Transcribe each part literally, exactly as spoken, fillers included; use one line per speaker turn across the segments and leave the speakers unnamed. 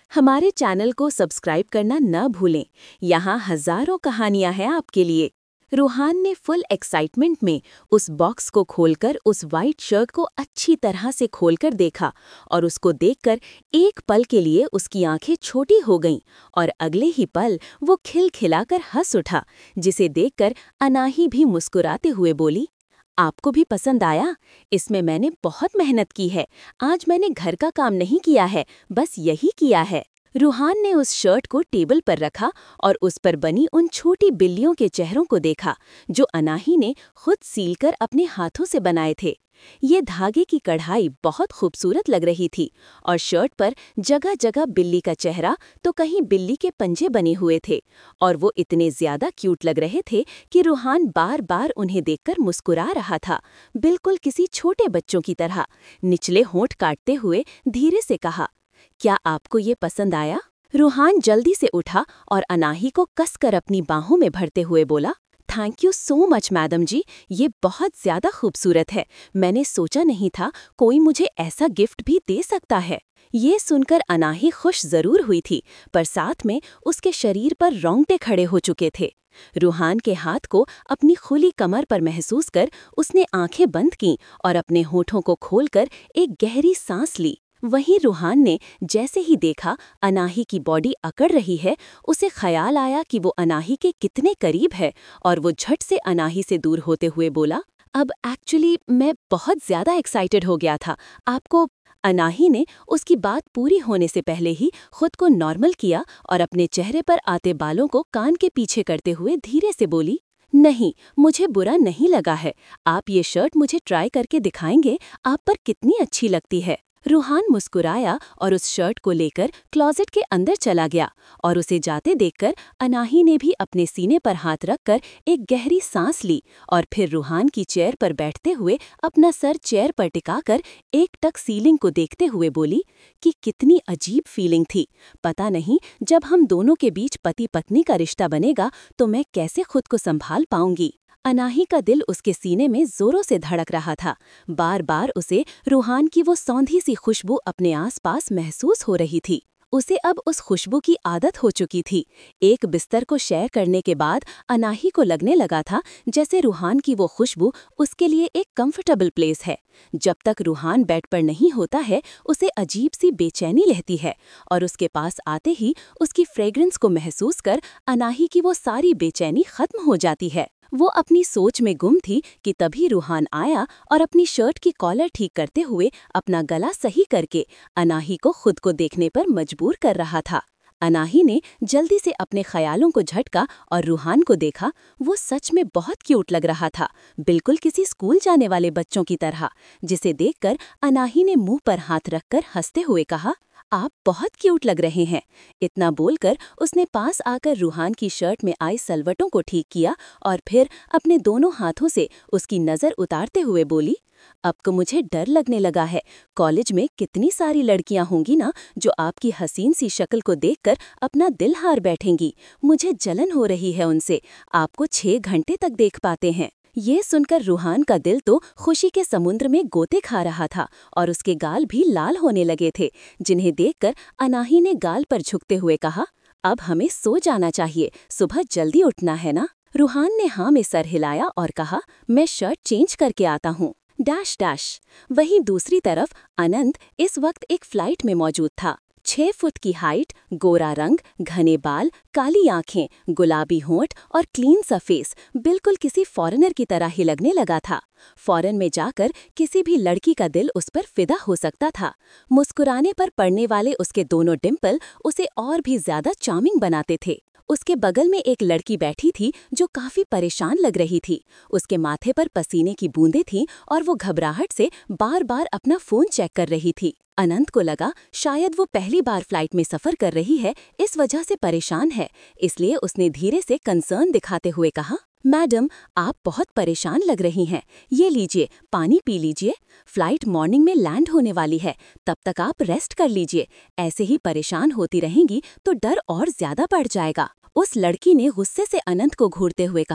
हमारे चैनल को सब्सक्राइब करना न भूलें। यहाँ हजारों कहानियां हैं आपके लिए। रूहान ने फुल एक्साइटमेंट में उस बॉक्स को खोलकर उस वाइट शर्ट को अच्छी तरह से खोलकर देखा और उसको देखकर एक पल के लिए उसकी आंखें छोटी हो गईं और अगले ही पल वो खिलखिलाकर हंस उठा, जिसे देखकर अनाही भी मुस्कुराते हुए बोली, आपको भी पसंद आया? इसमें मैंने बहुत मेहनत की है। आज मैंने घर का काम नहीं किया है, बस यही किया है। रूहान ने उस शर्ट को टेबल पर रखा और उस पर बनी उन छोटी बिल्लियों के चेहरों को देखा, जो अनाही ने खुद सीलकर अपने हाथों से बनाए थे। ये धागे की कढ़ाई बहुत खूबसूरत लग रही थी और शर्ट पर जगह जगह बिल्ली का चेहरा तो कहीं बिल्ली के पंजे बने हुए थे और वो इतने ज्यादा क्यूट लग रहे थे कि रूहान बार बार उन्हें देखकर मुस्कुरा रहा था, बिल्कुल किसी छोटे बच्चों की तरह। निचले होंठ काटते हुए धीरे से कहा, क्या आपको ये पसंद आया? रूहान जल्दी से उठा और अनाही को कसकर अपनी बाहों में भरते हुए बोला, thank you so much madam जी, ये बहुत ज्यादा खूबसूरत है। मैंने सोचा नहीं था कोई मुझे ऐसा गिफ्ट भी दे सकता है। ये सुनकर अनाही खुश जरूर हुई थी, पर साथ में उसके शरीर पर रोंगटे खड़े हो चुके थे। रूहान के हाथ को अपनी खुली कमर पर महसूस कर उसने आंखें बंद कीं और अपने होठों को खोलकर एक गहरी सांस ली। वहीं रूहान ने जैसे ही देखा अनाही की बॉडी अकड़ रही है, उसे ख्याल आया कि वो अनाही के कितने करीब है और वो झट से अनाही से दूर होते हुए बोला, अब एक्चुअली मैं बहुत ज्यादा एक्साइटेड हो गया था। आपको अनाही ने उसकी बात पूरी होने से पहले ही खुद को नॉर्मल किया और अपने चेहरे पर आते बालों को कान के पीछे करते हुए धीरे से बोली, नहीं, मुझे बुरा नहीं लगा है। आप ये शर्ट मुझे ट्राई करके दिखाएंगे? आप पर कितनी अच्छी लगती है। रूहान मुस्कुराया और उस शर्ट को लेकर क्लोजेट के अंदर चला गया और उसे जाते देखकर अनाही ने भी अपने सीने पर हाथ रखकर एक गहरी सांस ली और फिर रूहान की चेयर पर बैठते हुए अपना सर चेयर पर टिकाकर एकटक सीलिंग को देखते हुए बोली कि कितनी अजीब फीलिंग थी। पता नहीं जब हम दोनों के बीच पति पत्नी का रिश्ता बनेगा तो मैं कैसे खुद को संभाल पाऊंगी। अनाही का दिल उसके सीने में जोरों से धड़क रहा था। बार बार उसे रूहान की वो सौंधी सी खुशबू अपने आसपास महसूस हो रही थी। उसे अब उस खुशबू की आदत हो चुकी थी। एक बिस्तर को शेयर करने के बाद अनाही को लगने लगा था जैसे रूहान की वो खुशबू उसके लिए एक कंफर्टेबल प्लेस है। जब तक रूहान बेड पर नहीं होता है, उसे अजीब सी बेचैनी रहती है और उसके पास आते ही उसकी फ्रेग्रेंस को महसूस कर अनाही की वो सारी बेचैनी खत्म हो जाती है। वो अपनी सोच में गुम थी कि तभी रूहान आया और अपनी शर्ट की कॉलर ठीक करते हुए अपना गला सही करके अनाही को खुद को देखने पर मजबूर कर रहा था। अनाही ने जल्दी से अपने ख्यालों को झटका और रूहान को देखा। वो सच में बहुत क्यूट लग रहा था, बिल्कुल किसी स्कूल जाने वाले बच्चों की तरह, जिसे देखकर अनाही ने मुंह पर हाथ रखकर हंसते हुए कहा, आप बहुत क्यूट लग रहे हैं। इतना बोलकर उसने पास आकर रूहान की शर्ट में आई सलवटों को ठीक किया और फिर अपने दोनों हाथों से उसकी नज़र उतारते हुए बोली, अब तो मुझे डर लगने लगा है। कॉलेज में कितनी सारी लड़कियां होंगी ना जो आपकी हसीन सी शक्ल को देखकर अपना दिल हार बैठेंगी। मुझे जलन हो रही है उनसे। आपको छह घंटे तक देख पाते हैं। ये सुनकर रूहान का दिल तो खुशी के समुद्र में गोते खा रहा था और उसके गाल भी लाल होने लगे थे, जिन्हें देखकर अनाही ने गाल पर झुकते हुए कहा, अब हमें सो जाना चाहिए, सुबह जल्दी उठना है ना। रूहान ने हाँ में सर हिलाया और कहा, मैं शर्ट चेंज करके आता हूँ। Dash dash. वहीं दूसरी तरफ अनंत इस वक्त एक फ्लाइट में मौजूद था। छह फुट की हाइट, गोरा रंग, घने बाल, काली आंखें, गुलाबी होंठ और क्लीन सा फेस बिल्कुल किसी फॉरेनर की तरह ही लगने लगा था। फॉरेन में जाकर किसी भी लड़की का दिल उस पर फिदा हो सकता था। मुस्कुराने पर पड़ने वाले उसके दोनों डिम्पल उसे और भी ज्यादा चार्मिंग बनाते थे। उसके बगल में एक लड़की बैठी थी जो काफी परेशान लग रही थी। उसके माथे पर पसीने की बूंदें थीं और वो घबराहट से बार बार अपना फोन चेक कर रही थी। अनंत को लगा शायद वो पहली बार फ्लाइट में सफर कर रही है, इस वजह से परेशान है। इसलिए उसने धीरे से कंसर्न दिखाते हुए कहा, मैडम, आप बहुत परेशान लग रही हैं। ये लीजिए, पानी पी लीजिए। फ्लाइट मॉर्निंग में लैंड होने वाली है, तब तक आप रेस्ट कर लीजिए। ऐसे ही परेशान होती रहेंगी तो डर और ज्यादा बढ़ जाएगा। उस लड़की ने गुस्से से अनंत को घूरते हुए कहा,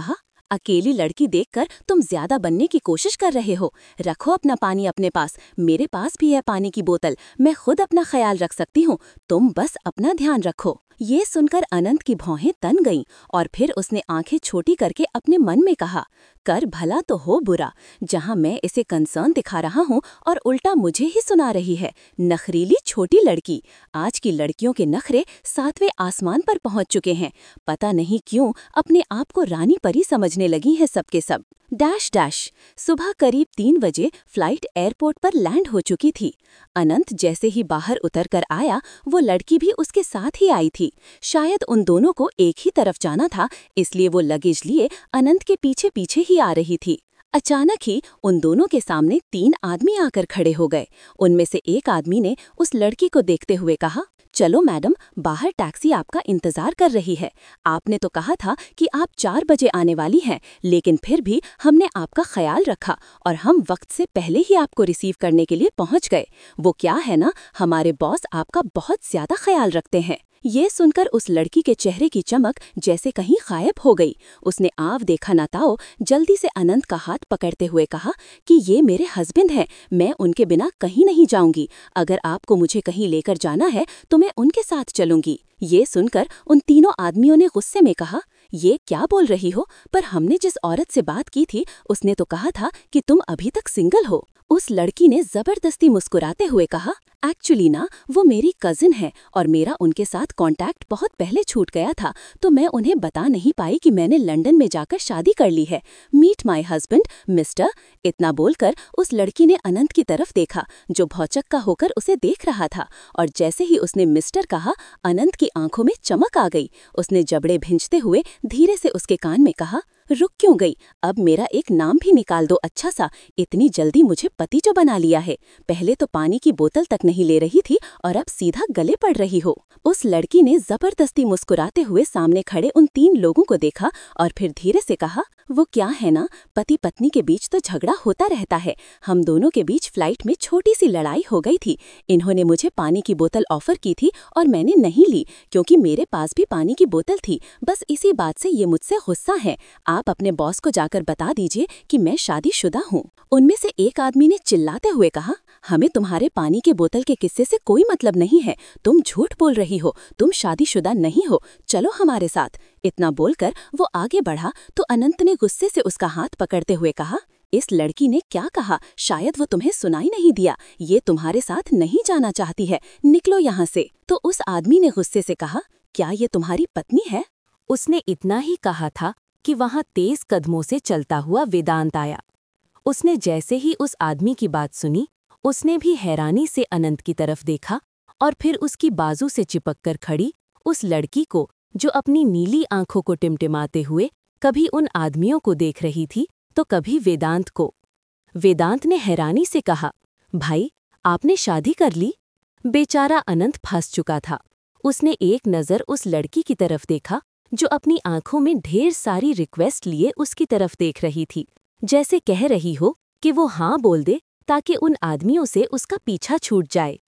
अकेली लड़की देखकर तुम ज्यादा बनने की कोशिश कर रहे हो। रखो अपना पानी अपने पास, मेरे पास भी है पानी की बोतल, मैं खुद अपना ख्याल रख सकती हूँ, तुम बस अपना ध्यान रखो। ये सुनकर अनंत की भौहें तन गईं और फिर उसने आंखें छोटी करके अपने मन में कहा, कर भला तो हो बुरा, जहां मैं इसे कंसर्न दिखा रहा हूं और उल्टा मुझे ही सुना रही है। नखरीली छोटी लड़की। आज की लड़कियों के नखरे सातवें आसमान पर पहुंच चुके हैं। पता नहीं क्यों अपने आप को रानी परी समझने लगी हैं सबके सब। Dash dash. सुबह करीब तीन बजे फ्लाइट एयरपोर्ट पर लैंड हो चुकी थी। अनंत जैसे ही बाहर उतर कर आया, वो लड़की भी उसके साथ ही आई थी। शायद उन दोनों को एक ही तरफ जाना था, इसलिए वो लगेज लिए अनंत के पीछे पीछे ही आ रही थी। अचानक ही उन दोनों के सामने तीन आदमी आकर खड़े हो गए। उनमें से एक आदमी ने उस लड़की को देखते हुए कहा, चलो मैडम, बाहर टैक्सी आपका इंतजार कर रही है। आपने तो कहा था कि आप चार बजे आने वाली हैं, लेकिन फिर भी हमने आपका ख्याल रखा और हम वक्त से पहले ही आपको रिसीव करने के लिए पहुंच गए। वो क्या है ना, हमारे बॉस आपका बहुत ज्यादा ख्याल रखते हैं। ये सुनकर उस लड़की के चेहरे की चमक जैसे कहीं गायब हो गई। उसने आव देखा ना ताओ जल्दी से अनंत का हाथ पकड़ते हुए कहा कि ये मेरे हस्बैंड हैं, मैं उनके बिना कहीं नहीं जाऊंगी। अगर आपको मुझे कहीं लेकर जाना है तो मैं उनके साथ चलूंगी। ये सुनकर उन तीनों आदमियों ने गुस्से में कहा, ये क्या बोल रही हो? पर हमने जिस औरत से बात की थी उसने तो कहा था कि तुम अभी तक सिंगल हो। उस लड़की ने जबरदस्ती मुस्कुराते हुए कहा, एक्चुअली ना वो मेरी कजिन है और मेरा उनके साथ कांटेक्ट बहुत पहले छूट गया था, तो मैं उन्हें बता नहीं पाई कि मैंने लंदन में जाकर शादी कर ली है। Meet my husband mister. इतना बोलकर उस लड़की ने अनंत की तरफ देखा, जो भौचक्का होकर उसे देख रहा था, और जैसे ही उसने मिस्टर कहा, अनंत की आंखों में चमक आ गई। उसने जबड़े भिंचते हुए धीरे से उसके कान में कहा, रुक क्यों गई? अब मेरा एक नाम भी निकाल दो अच्छा सा। इतनी जल्दी मुझे पति जो बना लिया है। पहले तो पानी की बोतल तक नहीं ले रही थी और अब सीधा गले पड़ रही हो। उस लड़की ने जबरदस्ती मुस्कुराते हुए सामने खड़े उन तीन लोगों को देखा और फिर धीरे से कहा, वो क्या है ना, पति पत्नी के बीच तो झगड़ा होता रहता है। हम दोनों के बीच फ्लाइट में छोटी सी लड़ाई हो गई थी। इन्होंने मुझे पानी की बोतल ऑफर की थी और मैंने नहीं ली, क्योंकि मेरे पास भी पानी की बोतल थी। बस इसी बात से ये मुझसे गुस्सा है। आप अपने बॉस को जाकर बता दीजिए कि मैं शादीशुदा हूँ। उनमें से एक आदमी ने चिल्लाते हुए कहा, हमें तुम्हारे पानी के बोतल के किस्से से कोई मतलब नहीं है। तुम झूठ बोल रही हो, तुम शादीशुदा नहीं हो, चलो हमारे साथ। इतना बोलकर वो आगे बढ़ा तो अनंत ने गुस्से से उसका हाथ पकड़ते हुए कहा, इस लड़की ने क्या कहा? शायद वो तुम्हें सुनाई नहीं दिया। ये तुम्हारे साथ नहीं जाना चाहती है, निकलो यहाँ से। तो उस आदमी ने गुस्से से कहा, क्या ये तुम्हारी पत्नी है? उसने इतना ही कहा था कि वहां तेज कदमों से चलता हुआ वेदांत आया। उसने जैसे ही उस आदमी की बात सुनी, उसने भी हैरानी से अनंत की तरफ देखा और फिर उसकी बाजू से चिपक कर खड़ी उस लड़की को, जो अपनी नीली आंखों को टिमटिमाते हुए कभी उन आदमियों को देख रही थी तो कभी वेदांत को। वेदांत ने हैरानी से कहा, भाई आपने शादी कर ली? बेचारा अनंत फंस चुका था। उसने एक नज़र उस लड़की की तरफ देखा जो अपनी आंखों में ढेर सारी रिक्वेस्ट लिए उसकी तरफ देख रही थी, जैसे कह रही हो कि वो हाँ बोल दे ताकि उन आदमियों से उसका पीछा छूट जाए।